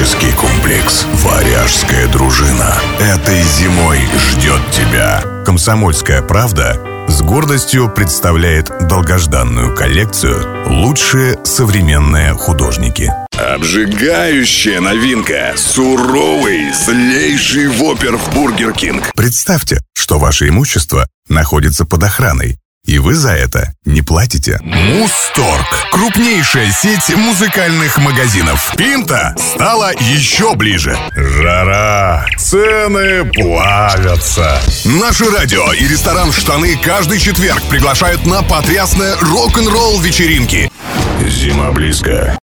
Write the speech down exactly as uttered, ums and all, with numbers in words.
Туристический комплекс «Варяжская дружина» этой зимой ждет тебя. «Комсомольская правда» с гордостью представляет долгожданную коллекцию «Лучшие современные художники». Обжигающая новинка. Суровый, злейший воппер в Бургер Кинг. Представьте, что ваше имущество находится под охраной, и вы за это не платите. Музторг. Крупнейшая сеть музыкальных магазинов. Пинта стала еще ближе. Жара. Цены плавятся. Наше радио и ресторан «Штаны» каждый четверг приглашают на потрясные рок-н-ролл вечеринки. Зима близко.